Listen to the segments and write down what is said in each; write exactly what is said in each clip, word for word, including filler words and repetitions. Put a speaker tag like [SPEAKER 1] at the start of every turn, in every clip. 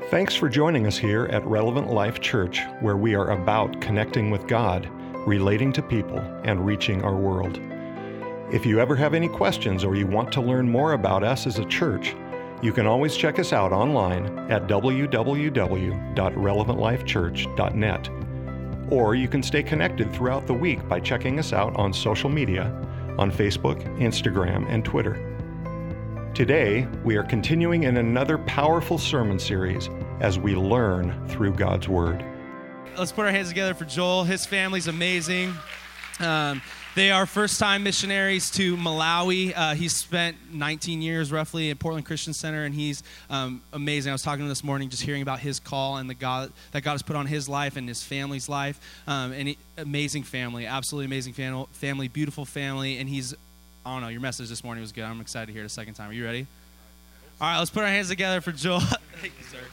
[SPEAKER 1] Thanks for joining us here at Relevant Life Church, where we are about connecting with God, relating to people, and reaching our world. If you ever have any questions or you want to learn more about us as a church, you can always check us out online at w w w dot relevant life church dot net. Or you can stay connected throughout the week by checking us out on social media, on Facebook, Instagram, and Twitter. Today, we are continuing in another powerful sermon series as we learn through God's Word.
[SPEAKER 2] Let's put our hands together for Joel. His family's amazing. Um, they are first-time missionaries to Malawi. Uh, he's spent nineteen years roughly at Portland Christian Center, and he's um, amazing. I was talking to him this morning, just hearing about his call and the God that God has put on his life and his family's life. Um, and he, amazing family, absolutely amazing fam- family, beautiful family. And he's, I don't know, your message this morning was good. I'm excited to hear it a second time. Are you ready? All right, let's put our hands together for Joel. Thank you, sir.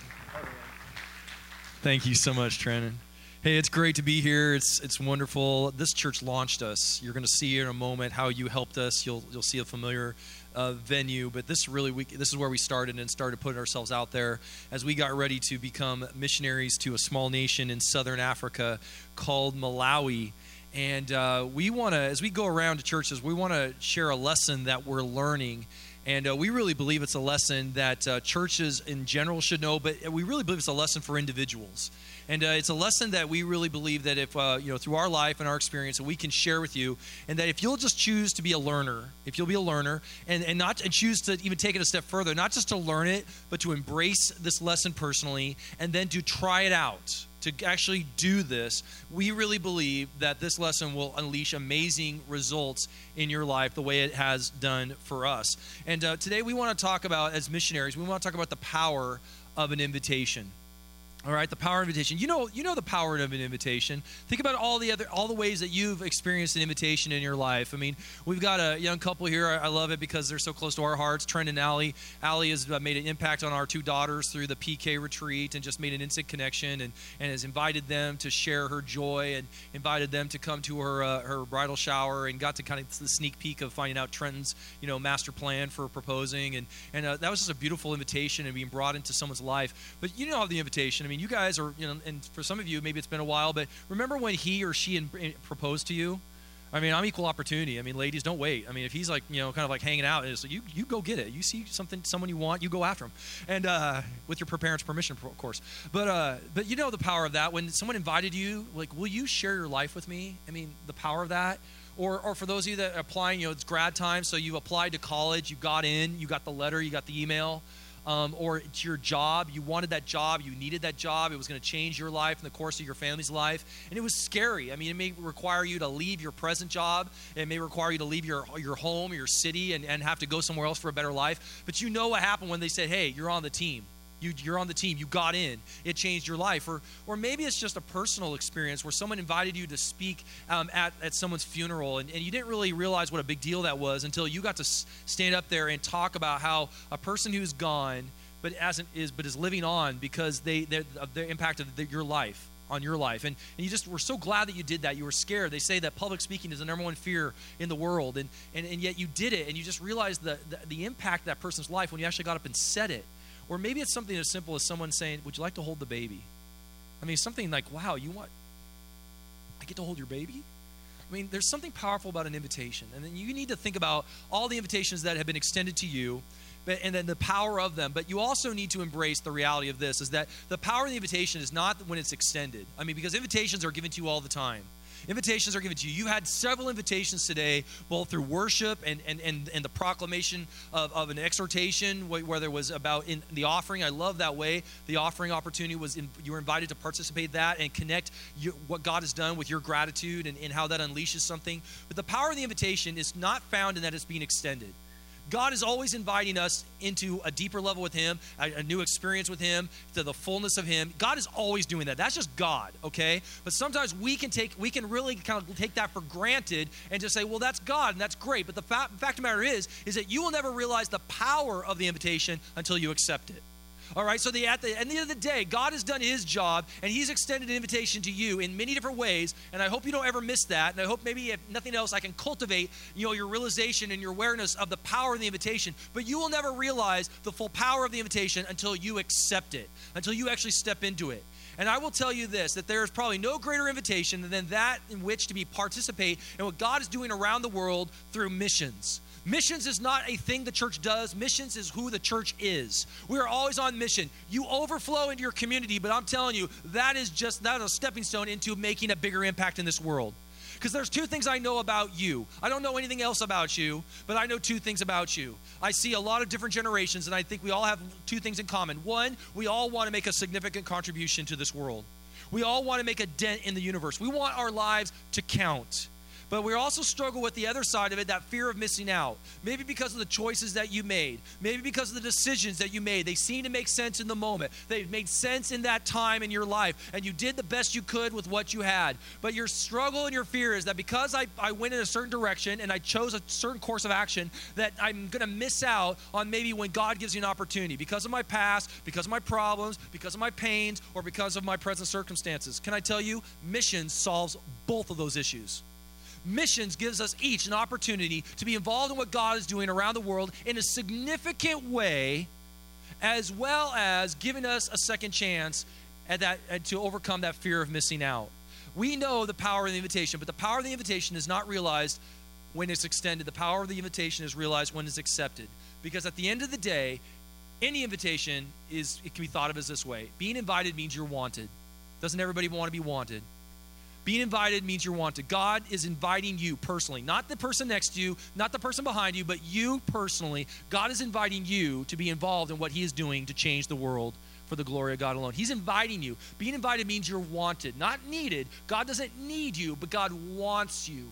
[SPEAKER 3] Thank you so much, Trenton. Hey, it's great to be here. It's it's wonderful. This church launched us. You're going to see in a moment how you helped us. You'll you'll see a familiar uh, venue, but this really we, this is where we started and started putting ourselves out there as we got ready to become missionaries to a small nation in southern Africa called Malawi. And uh, we want to, as we go around to churches, we want to share a lesson that we're learning. And uh, we really believe it's a lesson that uh, churches in general should know, but we really believe it's a lesson for individuals. And uh, it's a lesson that we really believe that if, uh, you know, through our life and our experience, that we can share with you, and that if you'll just choose to be a learner, if you'll be a learner, and, and not and choose to even take it a step further, not just to learn it, but to embrace this lesson personally, and then to try it out, to actually do this, we really believe that this lesson will unleash amazing results in your life the way it has done for us. And uh, today we want to talk about, as missionaries, we want to talk about the power of an invitation. All right, the power of invitation. You know, you know the power of an invitation. Think about all the other, all the ways that you've experienced an invitation in your life. I mean, we've got a young couple here. I, I love it because they're so close to our hearts. Trent and Allie. Allie has made an impact on our two daughters through the P K retreat and just made an instant connection and, and has invited them to share her joy and invited them to come to her uh, her bridal shower and got to kind of the sneak peek of finding out Trenton's, you know, master plan for proposing. And and uh, that was just a beautiful invitation and being brought into someone's life. But you know the invitation. I mean, you guys are, you know, and for some of you, maybe it's been a while, but remember when he or she in, in, proposed to you? I mean, I'm equal opportunity. I mean, ladies, don't wait. I mean, if he's like, you know, kind of like hanging out, it's like, you you go get it. You see something, someone you want, you go after him, and uh, with your parents' permission, of course. But uh, but you know the power of that. When someone invited you, like, will you share your life with me? I mean, the power of that. Or or for those of you that are applying, you know, it's grad time, so you applied to college, you got in, you got the letter, you got the email. Um, or it's your job, you wanted that job, you needed that job, it was going to change your life in the course of your family's life, and it was scary. I mean, it may require you to leave your present job, it may require you to leave your your home, your city, and, and have to go somewhere else for a better life, but you know what happened when they said, hey, you're on the team. You, you're on the team, you got in, it changed your life. Or or maybe it's just a personal experience where someone invited you to speak um, at, at someone's funeral, and, and you didn't really realize what a big deal that was until you got to s- stand up there and talk about how a person who's gone but hasn't is but is living on because they of the impact of the, your life on your life. And, and you just were so glad that you did that. You were scared. They say that public speaking is the number one fear in the world, and and, and yet you did it, and you just realized the, the, the impact of that person's life when you actually got up and said it. Or maybe it's something as simple as someone saying, would you like to hold the baby? I mean, something like, wow, you want, I get to hold your baby? I mean, there's something powerful about an invitation. And then you need to think about all the invitations that have been extended to you, but, and then the power of them. But you also need to embrace the reality of this, is that the power of the invitation is not when it's extended. I mean, because invitations are given to you all the time. Invitations are given to you. You had several invitations today, both through worship and and and, and the proclamation of, of an exhortation, where there was about in the offering. I love that way. The offering opportunity was in, you were invited to participate in that and connect you, what God has done with your gratitude and, and how that unleashes something. But the power of the invitation is not found in that it's being extended. God is always inviting us into a deeper level with Him, a, a new experience with Him, to the fullness of Him. God is always doing that. That's just God, okay? But sometimes we can take, we can really kind of take that for granted and just say, well, that's God and that's great. But the fa- fact of the matter is, is that you will never realize the power of the invitation until you accept it. All right, so the, at the end of the day, God has done his job, and he's extended an invitation to you in many different ways, and I hope you don't ever miss that, and I hope maybe if nothing else, I can cultivate, you know, your realization and your awareness of the power of the invitation, but you will never realize the full power of the invitation until you accept it, until you actually step into it. And I will tell you this, that there is probably no greater invitation than that in which to be participate in what God is doing around the world through missions. Missions is not a thing the church does. Missions is who the church is. We are always on mission. You overflow into your community, but I'm telling you, that is just that is a stepping stone into making a bigger impact in this world. Because there's two things I know about you. I don't know anything else about you, but I know two things about you. I see a lot of different generations, and I think we all have two things in common. One, we all want to make a significant contribution to this world. We all want to make a dent in the universe. We want our lives to count. But we also struggle with the other side of it, that fear of missing out. Maybe because of the choices that you made. Maybe because of the decisions that you made. They seem to make sense in the moment. They made sense in that time in your life. And you did the best you could with what you had. But your struggle and your fear is that because I, I went in a certain direction and I chose a certain course of action, that I'm going to miss out on maybe when God gives you an opportunity. Because of my past, because of my problems, because of my pains, or because of my present circumstances. Can I tell you, missions solves both of those issues. Missions gives us each an opportunity to be involved in what God is doing around the world in a significant way, as well as giving us a second chance at that at, to overcome that fear of missing out. We know the power of the invitation, but the power of the invitation is not realized when it's extended. The power of the invitation is realized when it's accepted. Because at the end of the day, any invitation is, it can be thought of as this way. Being invited means you're wanted. Doesn't everybody want to be wanted? Being invited means you're wanted. God is inviting you personally, not the person next to you, not the person behind you, but you personally. God is inviting you to be involved in what he is doing to change the world for the glory of God alone. He's inviting you. Being invited means you're wanted, not needed. God doesn't need you, but God wants you.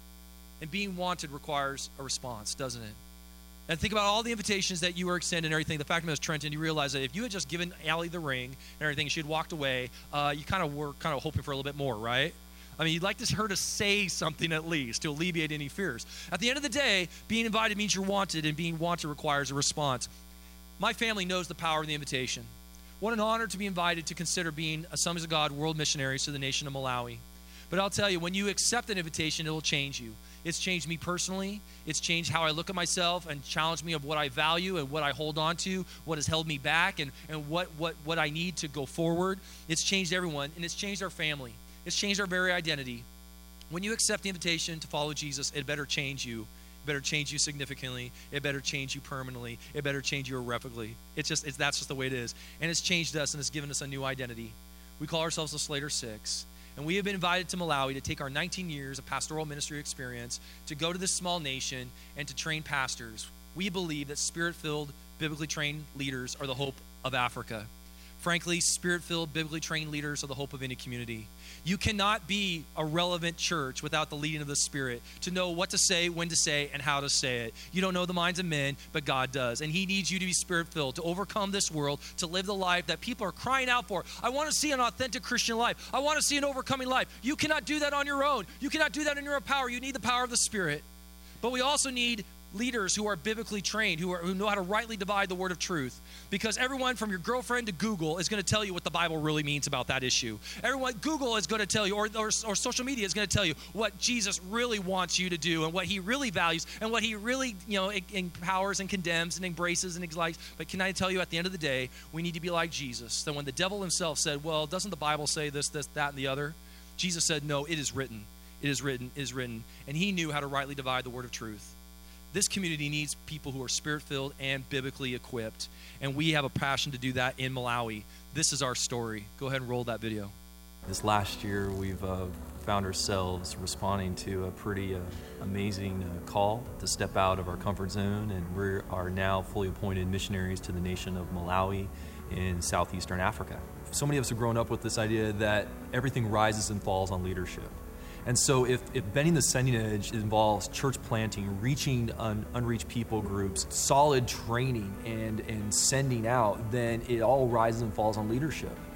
[SPEAKER 3] And being wanted requires a response, doesn't it? And think about all the invitations that you were extended and everything. The fact is, Trenton, you realize that if you had just given Allie the ring and everything, she had walked away, uh, you kind of were kind of hoping for a little bit more, right? I mean, you'd like to her to say something at least to alleviate any fears. At the end of the day, being invited means you're wanted, and being wanted requires a response. My family knows the power of the invitation. What an honor to be invited to consider being Assemblies of God World Missionaries to the nation of Malawi. But I'll tell you, when you accept an invitation, it will change you. It's changed me personally. It's changed how I look at myself and challenged me of what I value and what I hold on to, what has held me back, and, and what, what, what I need to go forward. It's changed everyone, and it's changed our family. It's changed our very identity. When you accept the invitation to follow Jesus, it better change you. It better change you significantly. It better change you permanently. It better change you irrevocably. It's just, it's, that's just the way it is. And it's changed us, and it's given us a new identity. We call ourselves the Slater Six. And we have been invited to Malawi to take our nineteen years of pastoral ministry experience to go to this small nation and to train pastors. We believe that spirit-filled, biblically trained leaders are the hope of Africa. Frankly, spirit-filled, biblically trained leaders are the hope of any community. You cannot be a relevant church without the leading of the Spirit to know what to say, when to say, and how to say it. You don't know the minds of men, but God does. And he needs you to be spirit-filled, to overcome this world, to live the life that people are crying out for. I want to see an authentic Christian life. I want to see an overcoming life. You cannot do that on your own. You cannot do that in your own power. You need the power of the Spirit. But we also need leaders who are biblically trained, who, are, who know how to rightly divide the word of truth. Because everyone from your girlfriend to Google is going to tell you what the Bible really means about that issue. Everyone, Google is going to tell you, or, or, or social media is going to tell you what Jesus really wants you to do and what he really values and what he really, you know, empowers and condemns and embraces and likes. But can I tell you, at the end of the day, we need to be like Jesus. That when the devil himself said, well, doesn't the Bible say this, this, that, and the other? Jesus said, no, it is written. It is written, it is written. And he knew how to rightly divide the word of truth. This community needs people who are spirit-filled and biblically equipped. And we have a passion to do that in Malawi. This is our story. Go ahead and roll that video.
[SPEAKER 4] This last year, we've uh, found ourselves responding to a pretty uh, amazing uh, call to step out of our comfort zone. And we are now fully appointed missionaries to the nation of Malawi in southeastern Africa. So many of us have grown up with this idea that everything rises and falls on leadership. And so if, if Bending the Sending Edge involves church planting, reaching un, unreached people groups, solid training, and, and sending out, then it all rises and falls on leadership.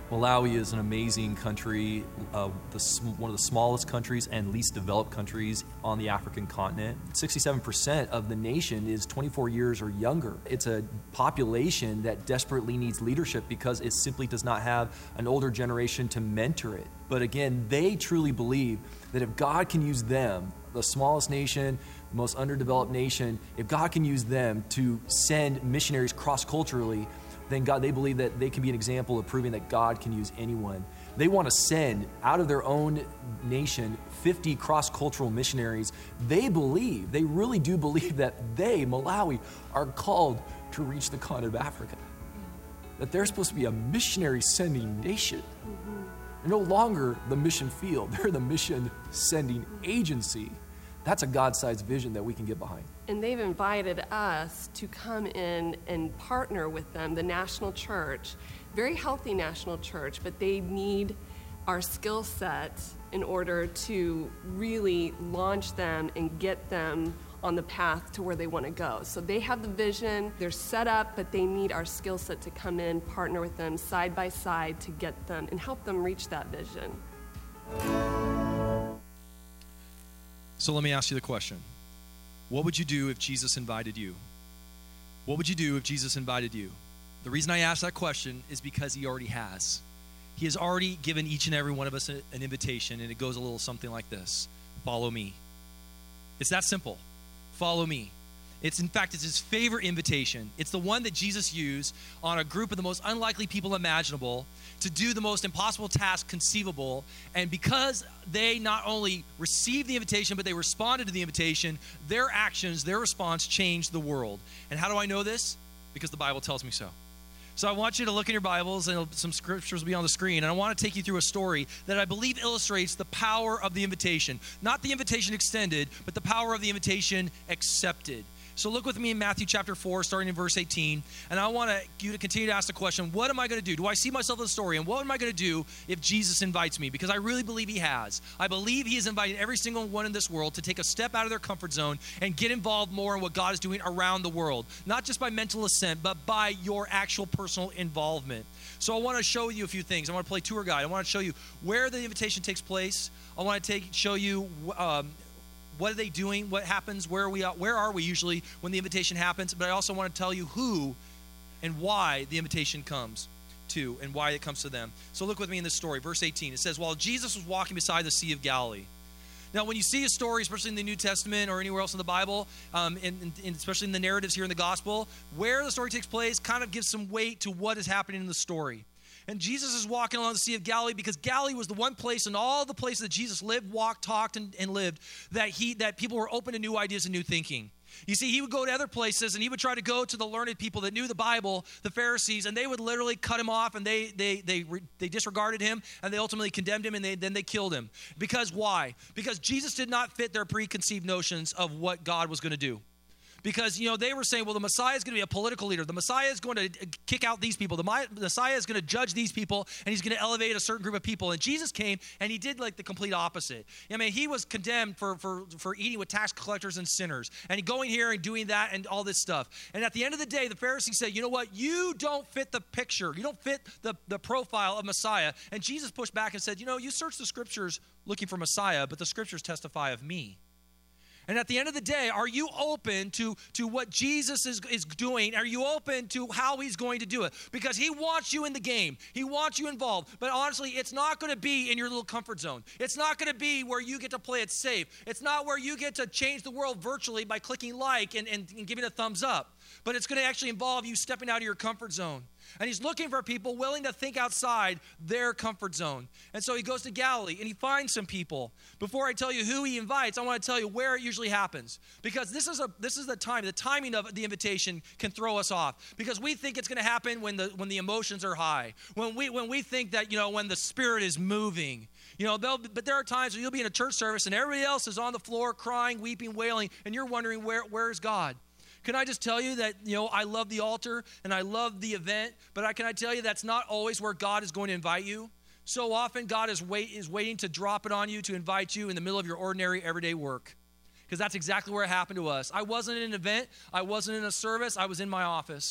[SPEAKER 4] Malawi is an amazing country, uh, the, one of the smallest countries and least developed countries on the African continent. sixty-seven percent of the nation is twenty-four years or younger. It's a population that desperately needs leadership because it simply does not have an older generation to mentor it. But again, they truly believe that if God can use them, the smallest nation, the most underdeveloped nation, if God can use them to send missionaries cross-culturally, then God, they believe that they can be an example of proving that God can use anyone. They want to send out of their own nation fifty cross-cultural missionaries. They believe, they really do believe that they, Malawi, are called to reach the continent of Africa. That they're supposed to be a missionary sending nation. They're no longer the mission field, they're the mission sending agency. That's a God-sized vision that we can get behind.
[SPEAKER 5] And they've invited us to come in and partner with them, the national church, very healthy national church, but they need our skill set in order to really launch them and get them on the path to where they want to go. So they have the vision, they're set up, but they need our skill set to come in, partner with them side by side to get them and help them reach that vision.
[SPEAKER 3] So let me ask you the question. What would you do if Jesus invited you? What would you do if Jesus invited you? The reason I ask that question is because he already has. He has already given each and every one of us an invitation, and it goes a little something like this. Follow me. It's that simple. Follow me. It's, in fact, it's his favorite invitation. It's the one that Jesus used on a group of the most unlikely people imaginable to do the most impossible task conceivable. And because they not only received the invitation, but they responded to the invitation, their actions, their response changed the world. And how do I know this? Because the Bible tells me so. So I want you to look in your Bibles, and some scriptures will be on the screen, and I want to take you through a story that I believe illustrates the power of the invitation. Not the invitation extended, but the power of the invitation accepted. So look with me in Matthew chapter four, starting in verse eighteen, and I want you to continue to ask the question, what am I going to do? Do I see myself in the story, and what am I going to do if Jesus invites me? Because I really believe he has. I believe he is inviting every single one in this world to take a step out of their comfort zone and get involved more in what God is doing around the world. Not just by mental assent, but by your actual personal involvement. So I want to show you a few things. I want to play tour guide. I want to show you where the invitation takes place. I want to take show you um, what are they doing? What happens? Where are we? Where are we usually when the invitation happens? But I also want to tell you who and why the invitation comes to and why it comes to them. So look with me in this story. Verse eighteen. It says, while Jesus was walking beside the Sea of Galilee. Now, when you see a story, especially in the New Testament or anywhere else in the Bible, um, and, and especially in the narratives here in the Gospel, where the story takes place kind of gives some weight to what is happening in the story. And Jesus is walking along the Sea of Galilee because Galilee was the one place in all the places that Jesus lived, walked, talked, and, and lived that he that people were open to new ideas and new thinking. You see, he would go to other places and he would try to go to the learned people that knew the Bible, the Pharisees, and they would literally cut him off, and they they they they disregarded him, and they ultimately condemned him, and they, then they killed him. Because why? Because Jesus did not fit their preconceived notions of what God was going to do. Because, you know, they were saying, well, the Messiah is going to be a political leader. The Messiah is going to kick out these people. The Messiah is going to judge these people, and he's going to elevate a certain group of people. And Jesus came, and he did like the complete opposite. I mean, he was condemned for, for, for eating with tax collectors and sinners, and going here and doing that and all this stuff. And at the end of the day, the Pharisees said, you know what? You don't fit the picture. You don't fit the, the profile of Messiah. And Jesus pushed back and said, you know, you search the scriptures looking for Messiah, but the scriptures testify of me. And at the end of the day, are you open to, to what Jesus is, is doing? Are you open to how he's going to do it? Because he wants you in the game. He wants you involved. But honestly, it's not going to be in your little comfort zone. It's not going to be where you get to play it safe. It's not where you get to change the world virtually by clicking like and, and, and giving a thumbs up. But it's going to actually involve you stepping out of your comfort zone. And he's looking for people willing to think outside their comfort zone. And so he goes to Galilee and he finds some people. Before I tell you who he invites, I want to tell you where it usually happens. Because this is a this is the time, the timing of the invitation can throw us off. Because we think it's going to happen when the when the emotions are high. When we when we think that, you know, when the Spirit is moving. You know, but there are times when you'll be in a church service and everybody else is on the floor crying, weeping, wailing, and you're wondering, where where's God? Can I just tell you that, you know, I love the altar and I love the event, but I, can I tell you that's not always where God is going to invite you? So often God is, wait, is waiting to drop it on you, to invite you in the middle of your ordinary, everyday work. Because that's exactly where it happened to us. I wasn't in an event. I wasn't in a service. I was in my office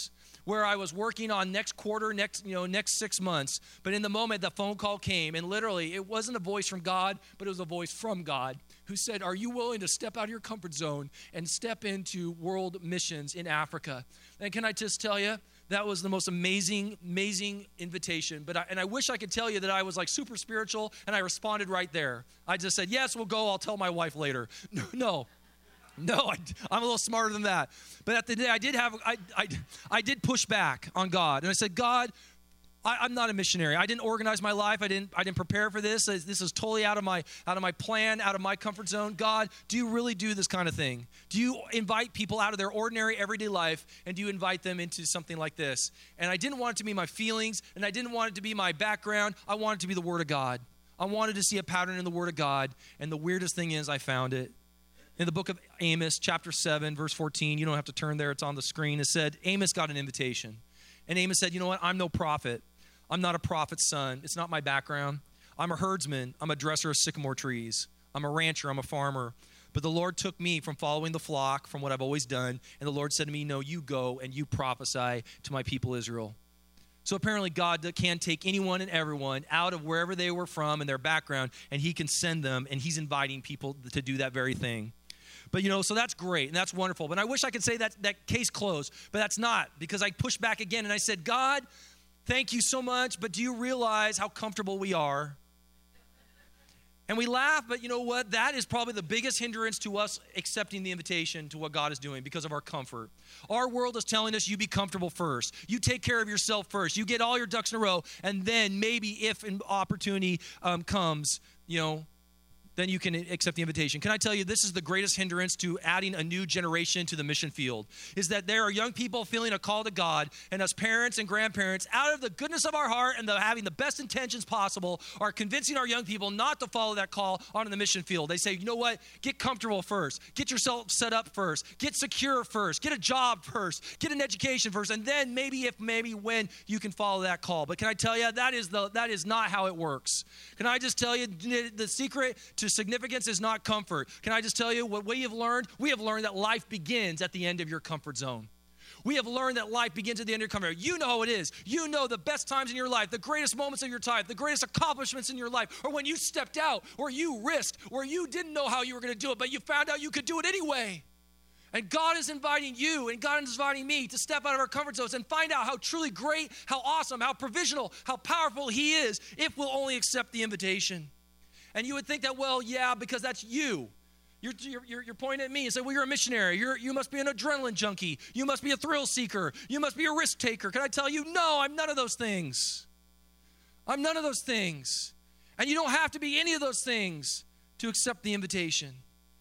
[SPEAKER 3] where I was working on next quarter, next, you know, next six months. But in the moment, the phone call came, and literally, it wasn't a voice from God, but it was a voice from God who said, are you willing to step out of your comfort zone and step into world missions in Africa? And can I just tell you, that was the most amazing, amazing invitation. But I, and I wish I could tell you that I was like super spiritual and I responded right there. I just said, yes, we'll go. I'll tell my wife later. No, no, no I, I'm a little smarter than that. But at the day, I did have, I, I, I did push back on God. And I said, God, I, I'm not a missionary. I didn't organize my life. I didn't, I didn't prepare for this. This is totally out of my, out of my plan, out of my comfort zone. God, do you really do this kind of thing? Do you invite people out of their ordinary everyday life, and do you invite them into something like this? And I didn't want it to be my feelings, and I didn't want it to be my background. I wanted it to be the Word of God. I wanted to see a pattern in the Word of God, and the weirdest thing is I found it. In the book of Amos, chapter seven, verse fourteen, you don't have to turn there, it's on the screen. It said, Amos got an invitation. And Amos said, you know what, I'm no prophet. I'm not a prophet's son. It's not my background. I'm a herdsman. I'm a dresser of sycamore trees. I'm a rancher. I'm a farmer. But the Lord took me from following the flock, from what I've always done, and the Lord said to me, no, you go and you prophesy to my people Israel. So apparently God can take anyone and everyone out of wherever they were from and their background, and he can send them, and he's inviting people to do that very thing. But, you know, so that's great, and that's wonderful. But I wish I could say that that case closed, but that's not, because I pushed back again, and I said, God, thank you so much, but do you realize how comfortable we are? And we laugh, but you know what? That is probably the biggest hindrance to us accepting the invitation to what God is doing, because of our comfort. Our world is telling us, you be comfortable first. You take care of yourself first. You get all your ducks in a row, and then maybe if an opportunity um, comes, you know, then you can accept the invitation. Can I tell you, this is the greatest hindrance to adding a new generation to the mission field, is that there are young people feeling a call to God, and us parents and grandparents, out of the goodness of our heart and the, having the best intentions possible, are convincing our young people not to follow that call onto the mission field. They say, you know what, get comfortable first, get yourself set up first, get secure first, get a job first, get an education first, and then maybe if, maybe when you can follow that call. But can I tell you, that is, the, that is not how it works. Can I just tell you, the secret to significance is not comfort. Can I just tell you what we have learned? We have learned that life begins at the end of your comfort zone. We have learned that life begins at the end of your comfort zone. You know how it is. You know the best times in your life, the greatest moments of your life, the greatest accomplishments in your life, or when you stepped out, or you risked, or you didn't know how you were going to do it, but you found out you could do it anyway. And God is inviting you, and God is inviting me to step out of our comfort zones and find out how truly great, how awesome, how provisional, how powerful he is, if we'll only accept the invitation. And you would think that, well, yeah, because that's you. You're, you're, you're pointing at me and say, well, you're a missionary. You're, you must be an adrenaline junkie. You must be a thrill seeker. You must be a risk taker. Can I tell you, no, I'm none of those things. I'm none of those things. And you don't have to be any of those things to accept the invitation.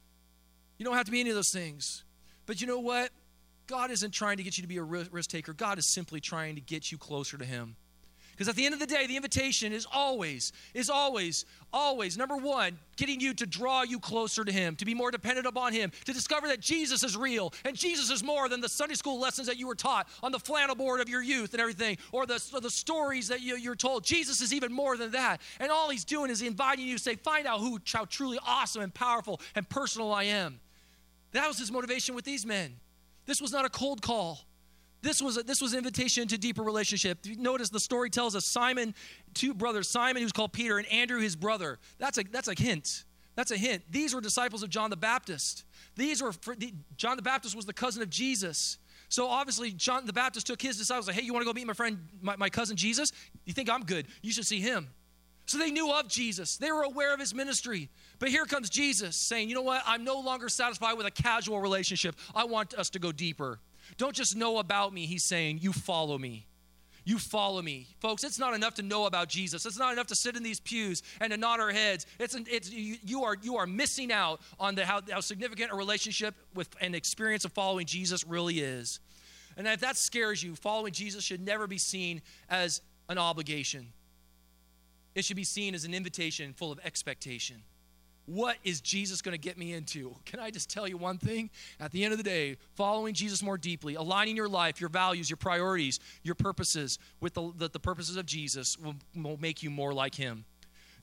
[SPEAKER 3] You don't have to be any of those things. But you know what? God isn't trying to get you to be a risk taker. God is simply trying to get you closer to him. Because at the end of the day, the invitation is always, is always, always, number one, getting you to draw you closer to him, to be more dependent upon him, to discover that Jesus is real, and Jesus is more than the Sunday school lessons that you were taught on the flannel board of your youth and everything, or the, or the stories that you, you're told. Jesus is even more than that. And all he's doing is inviting you to say, find out who, how truly awesome and powerful and personal I am. That was his motivation with these men. This was not a cold call. This was a, this was an invitation into deeper relationship. Notice the story tells us Simon, two brothers, Simon who's called Peter, and Andrew his brother. That's a that's a hint. That's a hint. These were disciples of John the Baptist. These were the, John the Baptist was the cousin of Jesus. So obviously John the Baptist took his disciples like, hey, you want to go meet my friend, my, my cousin Jesus? You think I'm good? You should see him. So they knew of Jesus. They were aware of his ministry. But here comes Jesus saying, you know what? I'm no longer satisfied with a casual relationship. I want us to go deeper. Don't just know about me, he's saying, you follow me. You follow me. Folks, it's not enough to know about Jesus. It's not enough to sit in these pews and to nod our heads. It's, it's you, you are you are missing out on the, how, how significant a relationship with an experience of following Jesus really is. And if that scares you, following Jesus should never be seen as an obligation. It should be seen as an invitation full of expectation. What is Jesus going to get me into? Can I just tell you one thing? At the end of the day, following Jesus more deeply, aligning your life, your values, your priorities, your purposes with the, the, the purposes of Jesus will, will make you more like him.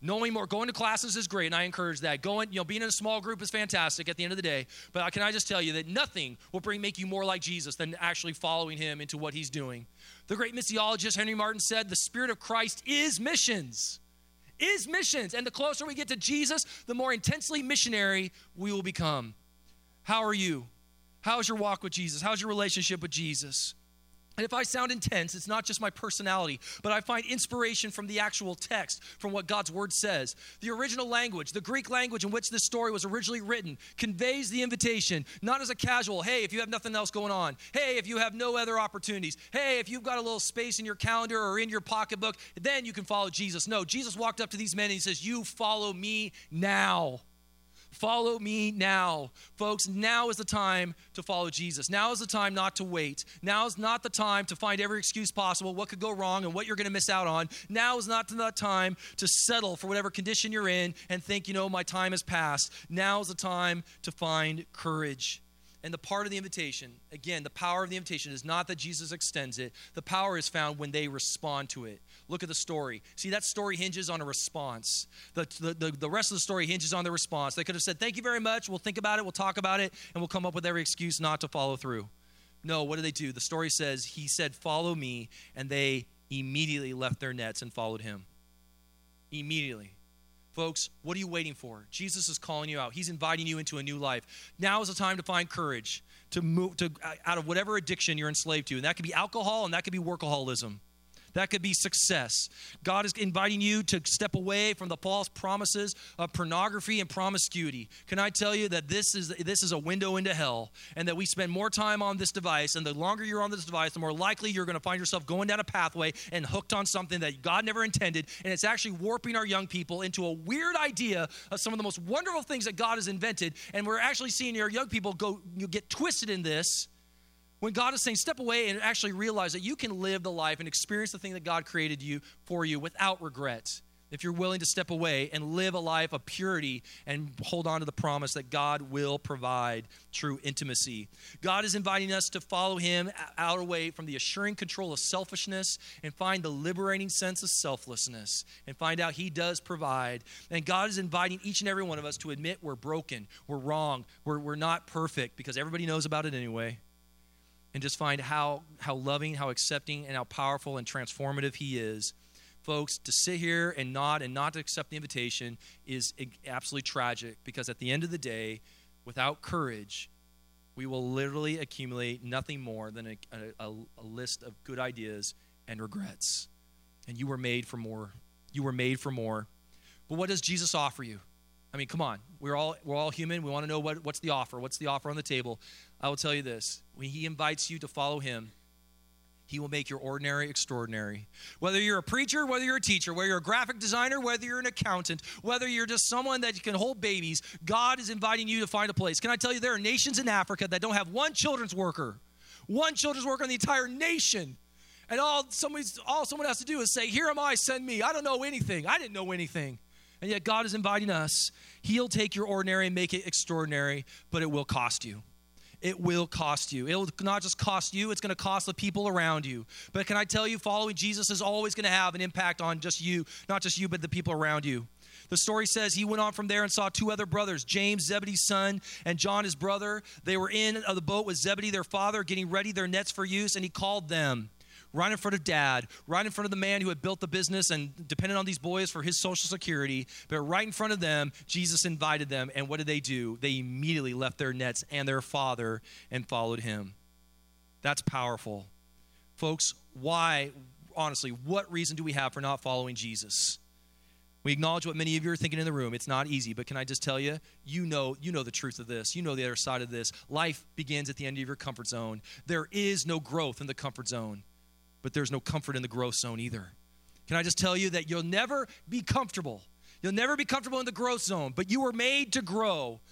[SPEAKER 3] Knowing more, going to classes is great, and I encourage that. Going, you know, being in a small group is fantastic at the end of the day. But can I just tell you that nothing will bring make you more like Jesus than actually following him into what he's doing. The great missiologist Henry Martin said, the Spirit of Christ is missions. Is missions. And the closer we get to Jesus, the more intensely missionary we will become. How are you? How's your walk with Jesus? How's your relationship with Jesus? And if I sound intense, it's not just my personality, but I find inspiration from the actual text, from what God's word says. The original language, the Greek language in which this story was originally written, conveys the invitation, not as a casual, hey, if you have nothing else going on. Hey, if you have no other opportunities. Hey, if you've got a little space in your calendar or in your pocketbook, then you can follow Jesus. No, Jesus walked up to these men and he says, you follow me now. Follow me now. Folks, now is the time to follow Jesus. Now is the time not to wait. Now is not the time to find every excuse possible, what could go wrong and what you're going to miss out on. Now is not the time to settle for whatever condition you're in and think, you know, my time has passed. Now is the time to find courage. And the part of the invitation, again, the power of the invitation is not that Jesus extends it. The power is found when they respond to it. Look at the story. See, that story hinges on a response. The, the, the, the rest of the story hinges on the response. They could have said, thank you very much. We'll think about it. We'll talk about it. And we'll come up with every excuse not to follow through. No, what did they do? The story says, he said, follow me. And they immediately left their nets and followed him. Immediately. Folks, what are you waiting for? Jesus is calling you out. He's inviting you into a new life. Now is the time to find courage to move to out of whatever addiction you're enslaved to. And that could be alcohol and that could be workaholism. That could be success. God is inviting you to step away from the false promises of pornography and promiscuity. Can I tell you that this is this is a window into hell, and that we spend more time on this device, and the longer you're on this device, the more likely you're going to find yourself going down a pathway and hooked on something that God never intended, and it's actually warping our young people into a weird idea of some of the most wonderful things that God has invented, and we're actually seeing our young people go you get twisted in this. When God is saying, step away and actually realize that you can live the life and experience the thing that God created you for you without regret. If you're willing to step away and live a life of purity and hold on to the promise that God will provide true intimacy. God is inviting us to follow him out away from the assuring control of selfishness and find the liberating sense of selflessness and find out he does provide. And God is inviting each and every one of us to admit we're broken, we're wrong, we're, we're not perfect, because everybody knows about it anyway. And just find how, how loving, how accepting, and how powerful and transformative he is. Folks, to sit here and nod and not to accept the invitation is absolutely tragic, because at the end of the day, without courage, we will literally accumulate nothing more than a, a, a list of good ideas and regrets. And you were made for more. You were made for more. But what does Jesus offer you? I mean, come on. We're all we're all human. We want to know what, what's the offer. What's the offer on the table? I will tell you this. When he invites you to follow him, he will make your ordinary extraordinary. Whether you're a preacher, whether you're a teacher, whether you're a graphic designer, whether you're an accountant, whether you're just someone that can hold babies, God is inviting you to find a place. Can I tell you, there are nations in Africa that don't have one children's worker. One children's worker in the entire nation. And all, somebody's, all someone has to do is say, here am I, send me. I don't know anything. I didn't know anything. And yet God is inviting us. He'll take your ordinary and make it extraordinary, but it will cost you. It will cost you. It will not just cost you, it's going to cost the people around you. But can I tell you, following Jesus is always going to have an impact on just you, not just you, but the people around you. The story says he went on from there and saw two other brothers, James, Zebedee's son, and John, his brother. They were in the boat with Zebedee, their father, getting ready their nets for use, and he called them. Right in front of dad, right in front of the man who had built the business and depended on these boys for his social security. But right in front of them, Jesus invited them. And what did they do? They immediately left their nets and their father and followed him. That's powerful. Folks, why, honestly, what reason do we have for not following Jesus? We acknowledge what many of you are thinking in the room. It's not easy, but can I just tell you, you know, you know the truth of this. You know the other side of this. Life begins at the end of your comfort zone. There is no growth in the comfort zone. But there's no comfort in the growth zone either. Can I just tell you that you'll never be comfortable. You'll never be comfortable in the growth zone, but you were made to grow.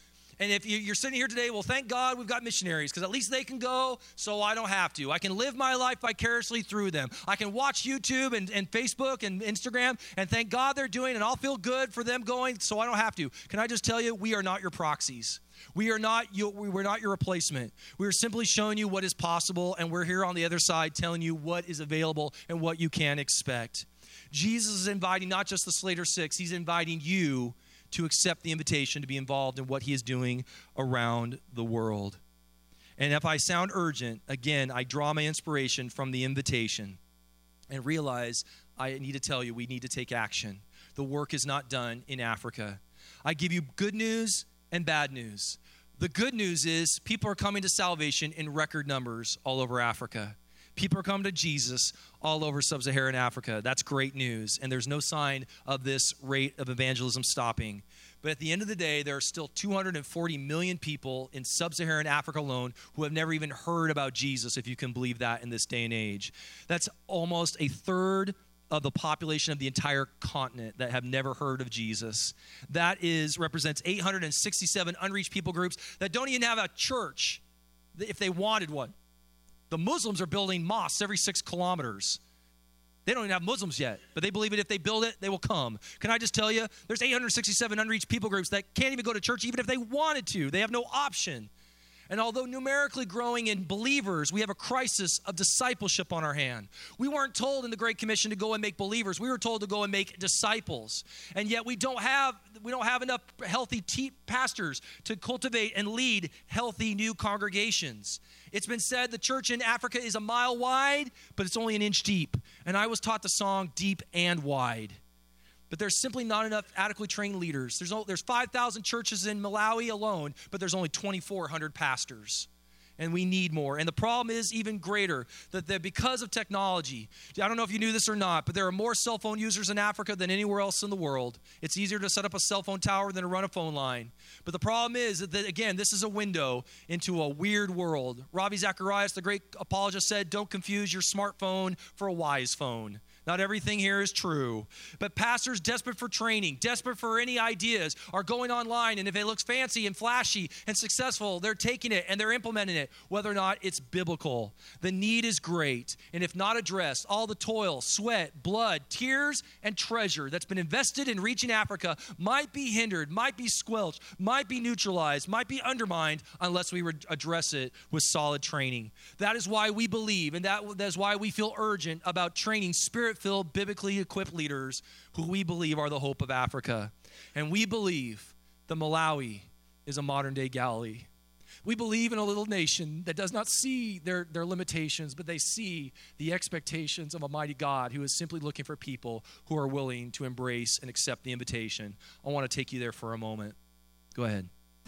[SPEAKER 3] And if you're sitting here today, well, thank God we've got missionaries, because at least they can go so I don't have to. I can live my life vicariously through them. I can watch YouTube and, and Facebook and Instagram, and thank God they're doing, and I'll feel good for them going so I don't have to. Can I just tell you, we are not your proxies. We are not your, we're not your replacement. We are simply showing you what is possible, and we're here on the other side telling you what is available and what you can expect. Jesus is inviting not just the Slater Six, he's inviting you to accept the invitation to be involved in what he is doing around the world. And if I sound urgent, again, I draw my inspiration from the invitation and realize I need to tell you we need to take action. The work is not done in Africa. I give you good news and bad news. The good news is people are coming to salvation in record numbers all over Africa. People are coming to Jesus all over sub-Saharan Africa. That's great news. And there's no sign of this rate of evangelism stopping. But at the end of the day, there are still two hundred forty million people in sub-Saharan Africa alone who have never even heard about Jesus, if you can believe that in this day and age. That's almost a third of the population of the entire continent that have never heard of Jesus. That is represents eight hundred sixty-seven unreached people groups that don't even have a church if they wanted one. The Muslims are building mosques every six kilometers. They don't even have Muslims yet, but they believe it. If they build it, they will come. Can I just tell you, there's eight hundred sixty-seven unreached people groups that can't even go to church even if they wanted to. They have no option. And although numerically growing in believers, we have a crisis of discipleship on our hand. We weren't told in the Great Commission to go and make believers. We were told to go and make disciples. And yet we don't have we don't have enough healthy te- pastors to cultivate and lead healthy new congregations. It's been said the church in Africa is a mile wide, but it's only an inch deep. And I was taught the song Deep and Wide. But there's simply not enough adequately trained leaders. There's, no, there's five thousand churches in Malawi alone, but there's only twenty-four hundred pastors. And we need more. And the problem is even greater, that, that because of technology, I don't know if you knew this or not, but there are more cell phone users in Africa than anywhere else in the world. It's easier to set up a cell phone tower than to run a phone line. But the problem is that, again, this is a window into a weird world. Ravi Zacharias, the great apologist, said, don't confuse your smartphone for a wise phone. Not everything here is true. But pastors desperate for training, desperate for any ideas, are going online, and if it looks fancy and flashy and successful, they're taking it and they're implementing it, whether or not it's biblical. The need is great, and if not addressed, all the toil, sweat, blood, tears, and treasure that's been invested in reaching Africa might be hindered, might be squelched, might be neutralized, might be undermined unless we address it with solid training. That is why we believe, and that is why we feel urgent about training spirit filled, biblically equipped leaders who we believe are the hope of Africa. And we believe that Malawi is a modern-day Galilee. We believe in a little nation that does not see their, their limitations, but they see the expectations of a mighty God who is simply looking for people who are willing to embrace and accept the invitation. I want to take you there for a moment. Go ahead.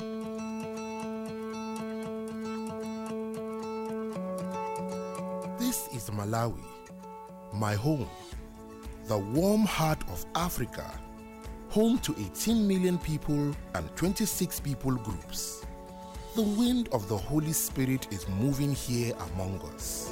[SPEAKER 6] This is Malawi, my home, the warm heart of Africa, home to eighteen million people and twenty-six people groups. The wind of the Holy Spirit is moving here among us.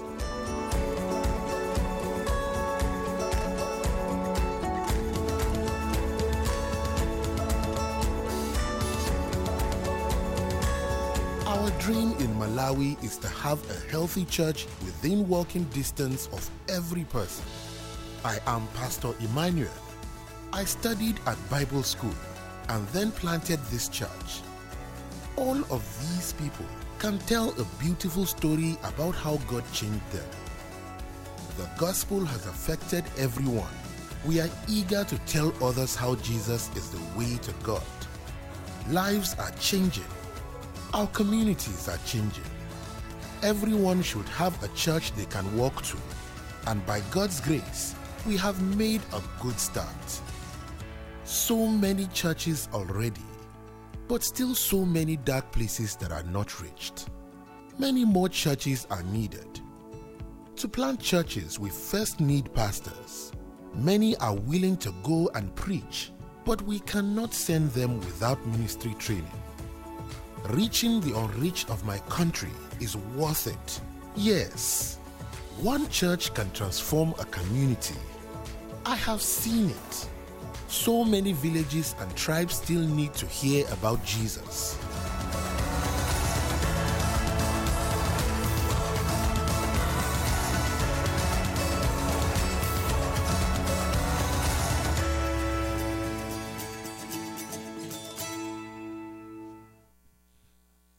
[SPEAKER 6] Our dream in Malawi is to have a healthy church within walking distance of every person. I am Pastor Emmanuel. I studied at Bible school and then planted this church. All of these people can tell a beautiful story about how God changed them. The gospel has affected everyone. We are eager to tell others how Jesus is the way to God. Lives are changing. Our communities are changing. Everyone should have a church they can walk to. And by God's grace, we have made a good start. So many churches already, but still so many dark places that are not reached. Many more churches are needed. To plant churches, we first need pastors. Many are willing to go and preach, but we cannot send them without ministry training. Reaching the unreached of my country is worth it. Yes, one church can transform a community. I have seen it. So many villages and tribes still need to hear about Jesus.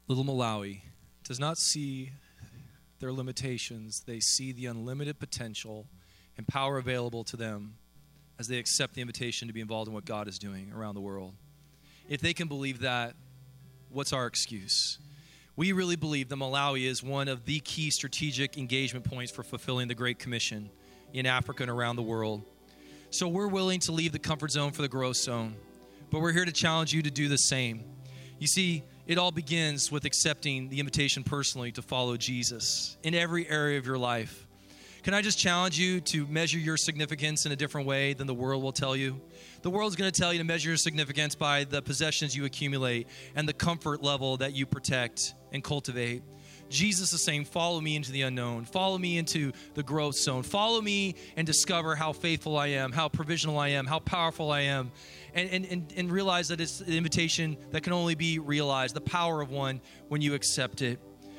[SPEAKER 3] Little Malawi does not see their limitations. They see the unlimited potential and power available to them as they accept the invitation to be involved in what God is doing around the world. If they can believe that, what's our excuse? We really believe that Malawi is one of the key strategic engagement points for fulfilling the Great Commission in Africa and around the world. So we're willing to leave the comfort zone for the growth zone, but we're here to challenge you to do the same. You see, it all begins with accepting the invitation personally to follow Jesus in every area of your life. Can I just challenge you to measure your significance in a different way than the world will tell you? The world's going to tell you to measure your significance by the possessions you accumulate and the comfort level that you protect and cultivate. Jesus is saying, follow me into the unknown. Follow me into the growth zone. Follow me and discover how faithful I am, how provisional I am, how powerful I am, and, and, and, and realize that it's an invitation that can only be realized, the power of one, when you accept it.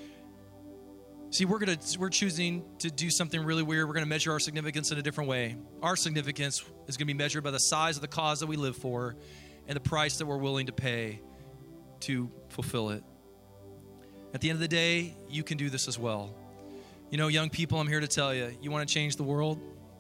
[SPEAKER 3] See, we're gonna we're choosing to do something really weird. We're gonna measure our significance in a different way. Our significance is gonna be measured by the size of the cause that we live for and the price that we're willing to pay to fulfill it. At the end of the day, you can do this as well. You know, young people, I'm here to tell you, you want to change the world?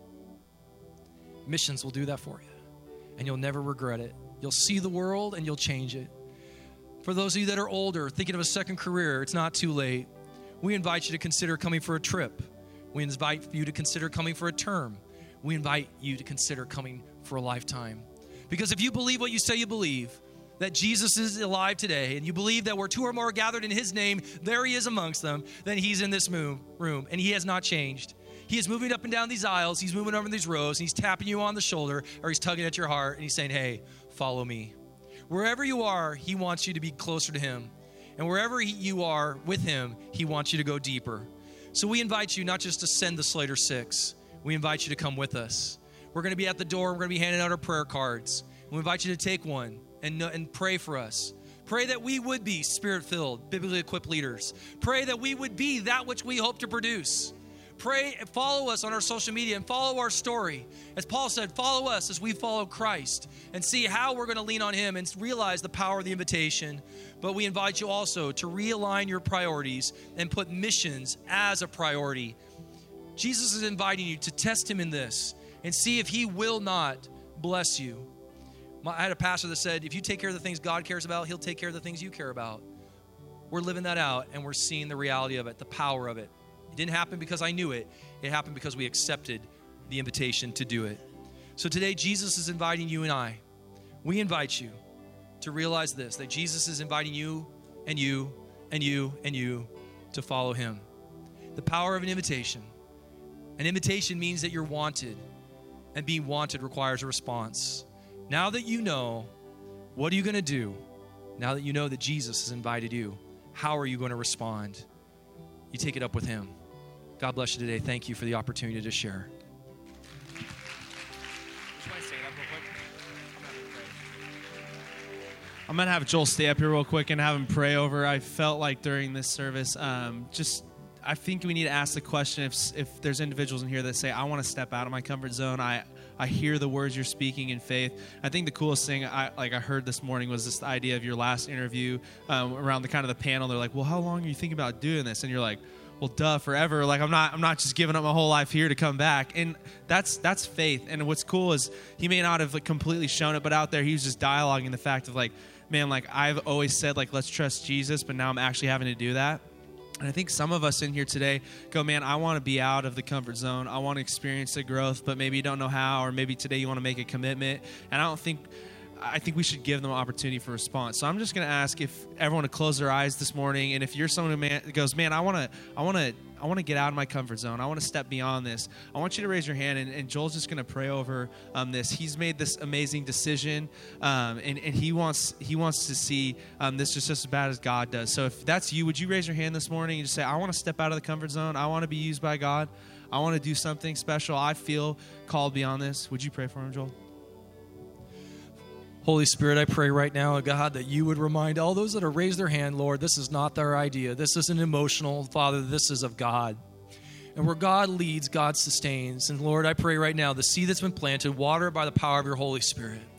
[SPEAKER 3] Missions will do that for you, and you'll never regret it. You'll see the world, and you'll change it. For those of you that are older, thinking of a second career, it's not too late. We invite you to consider coming for a trip. We invite you to consider coming for a term. We invite you to consider coming for a lifetime. Because if you believe what you say you believe, that Jesus is alive today, and you believe that where two or more are gathered in his name, there he is amongst them, then he's in this room, and he has not changed. He is moving up and down these aisles. He's moving over these rows, and he's tapping you on the shoulder, or he's tugging at your heart, and he's saying, hey, follow me. Wherever you are, he wants you to be closer to him. And wherever he, you are with him, he wants you to go deeper. So we invite you not just to send the Slater Six. We invite you to come with us. We're going to be at the door. We're going to be handing out our prayer cards. We invite you to take one and, and pray for us. Pray that we would be spirit-filled, biblically equipped leaders. Pray that we would be that which we hope to produce. Pray and follow us on our social media and follow our story. As Paul said, follow us as we follow Christ and see how we're going to lean on him and realize the power of the invitation. But we invite you also to realign your priorities and put missions as a priority. Jesus is inviting you to test him in this and see if he will not bless you. I had a pastor that said, if you take care of the things God cares about, he'll take care of the things you care about. We're living that out, and we're seeing the reality of it, the power of it. It didn't happen because I knew it. It happened because we accepted the invitation to do it. So today, Jesus is inviting you and I. We invite you to realize this, that Jesus is inviting you and you and you and you to follow him. The power of an invitation. An invitation means that you're wanted, and being wanted requires a response. Now that you know, what are you going to do? Now that you know that Jesus has invited you, how are you going to respond? You take it up with him. God bless you today. Thank you for the opportunity to share.
[SPEAKER 2] I'm going to have Joel stay up here real quick and have him pray over. I felt like during this service, um, just I think we need to ask the question if if there's individuals in here that say, I want to step out of my comfort zone. I, I hear the words you're speaking in faith. I think the coolest thing I like I heard this morning was this idea of your last interview um, around the kind of the panel. They're like, well, how long are you thinking about doing this? And you're like, well, duh, forever. Like I'm not I'm not just giving up my whole life here to come back. And that's that's faith. And what's cool is he may not have like completely shown it, but out there he was just dialoguing the fact of like, man, like I've always said, like, let's trust Jesus, but now I'm actually having to do that. And I think some of us in here today go, man, I want to be out of the comfort zone. I want to experience the growth, but maybe you don't know how, or maybe today you want to make a commitment. And I don't think, I think we should give them an opportunity for response. So I'm just going to ask if everyone to close their eyes this morning. And if you're someone who man, goes, man, I want to, I want to, I want to get out of my comfort zone. I want to step beyond this. I want you to raise your hand, and, and Joel's just going to pray over um, this. He's made this amazing decision, um, and, and he wants he wants to see um, this just, just as bad as God does. So if that's you, would you raise your hand this morning and just say, I want to step out of the comfort zone. I want to be used by God. I want to do something special. I feel called beyond this. Would you pray for him, Joel?
[SPEAKER 3] Holy Spirit, I pray right now, God, that you would remind all those that are raised their hand, Lord, this is not their idea. This isn't emotional, Father. This is of God. And where God leads, God sustains. And Lord, I pray right now, the seed that's been planted, water it by the power of your Holy Spirit.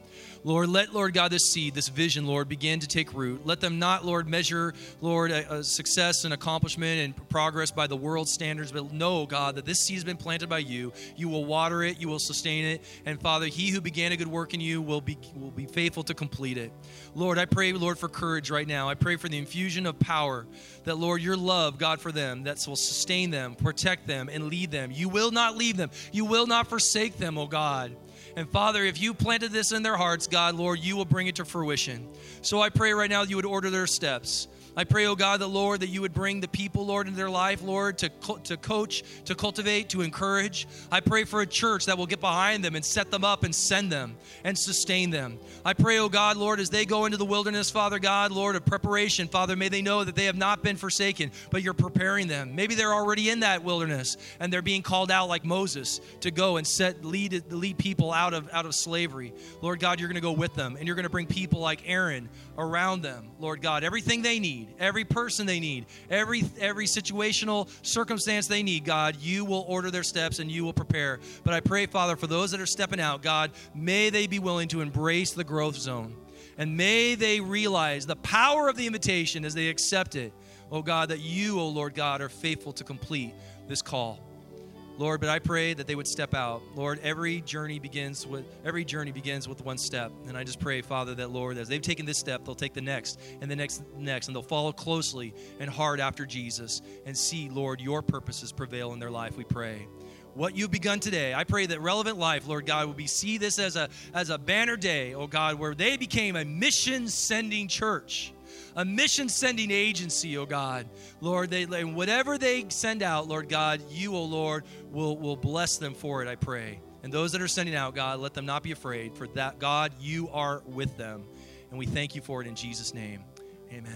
[SPEAKER 3] Lord, let, Lord God, this seed, this vision, Lord, begin to take root. Let them not, Lord, measure, Lord, a, a success and accomplishment and progress by the world's standards, but know, God, that this seed has been planted by you. You will water it, you will sustain it, and Father, he who began a good work in you will be, will be faithful to complete it. Lord, I pray, Lord, for courage right now. I pray for the infusion of power, that, Lord, your love, God, for them, that will sustain them, protect them, and lead them. You will not leave them. You will not forsake them, oh God. And Father, if you planted this in their hearts, God, Lord, you will bring it to fruition. So I pray right now that you would order their steps. I pray, oh God, that, Lord, that you would bring the people, Lord, into their life, Lord, to, to coach, to cultivate, to encourage. I pray for a church that will get behind them and set them up and send them and sustain them. I pray, oh God, Lord, as they go into the wilderness, Father God, Lord, of preparation, Father, may they know that they have not been forsaken, but you're preparing them. Maybe they're already in that wilderness and they're being called out like Moses to go and set lead, lead people out of, out of slavery. Lord God, you're going to go with them and you're going to bring people like Aaron around them, Lord God, everything they need. Every person they need, every every situational circumstance they need, God, you will order their steps and you will prepare. But I pray, Father, for those that are stepping out, God, may they be willing to embrace the growth zone. And may they realize the power of the invitation as they accept it. Oh God, that you, oh Lord God, are faithful to complete this call. Lord, but I pray that they would step out. Lord, every journey begins with every journey begins with one step. And I just pray, Father, that, Lord, as they've taken this step, they'll take the next and the next, next, and they'll follow closely and hard after Jesus and see, Lord, your purposes prevail in their life, we pray. What you've begun today, I pray that Relevant Life, Lord God, will be see this as a as a banner day, oh God, where they became a mission-sending church. A mission-sending agency, oh God. Lord, they, and whatever they send out, Lord God, you, oh Lord, will, will bless them for it, I pray. And those that are sending out, God, let them not be afraid, for that, God, you are with them. And we thank you for it in Jesus' name. Amen.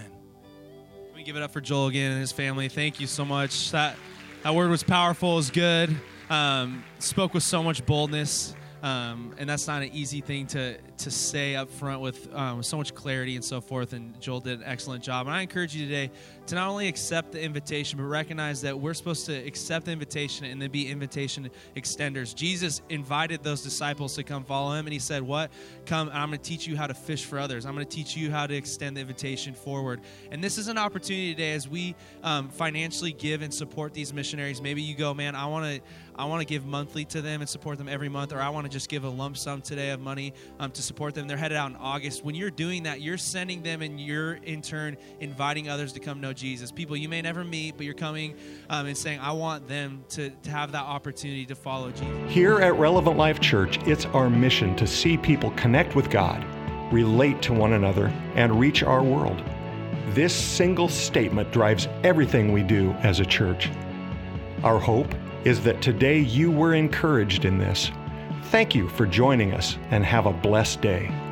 [SPEAKER 2] Let me give it up for Joel again and his family. Thank you so much. That, that word was powerful, it was good. Um, spoke with so much boldness. Um, and that's not an easy thing to to say up front with, um, with so much clarity and so forth, and Joel did an excellent job. And I encourage you today to not only accept the invitation, but recognize that we're supposed to accept the invitation and then be invitation extenders. Jesus invited those disciples to come follow him, and he said, what? Come, and I'm going to teach you how to fish for others. I'm going to teach you how to extend the invitation forward. And this is an opportunity today as we um, financially give and support these missionaries. Maybe you go, man, I want to I want to give monthly to them and support them every month, or I want to just give a lump sum today of money um, to support them. They're headed out in August. When you're doing that, you're sending them, and you're in turn inviting others to come know Jesus. People you may never meet, but you're coming um, and saying, I want them to, to have that opportunity to follow Jesus.
[SPEAKER 1] Here at Relevant Life Church, it's our mission to see people connect with God, relate to one another, and reach our world. This single statement drives everything we do as a church. Our hope is that today you were encouraged in this. Thank you for joining us, and have a blessed day.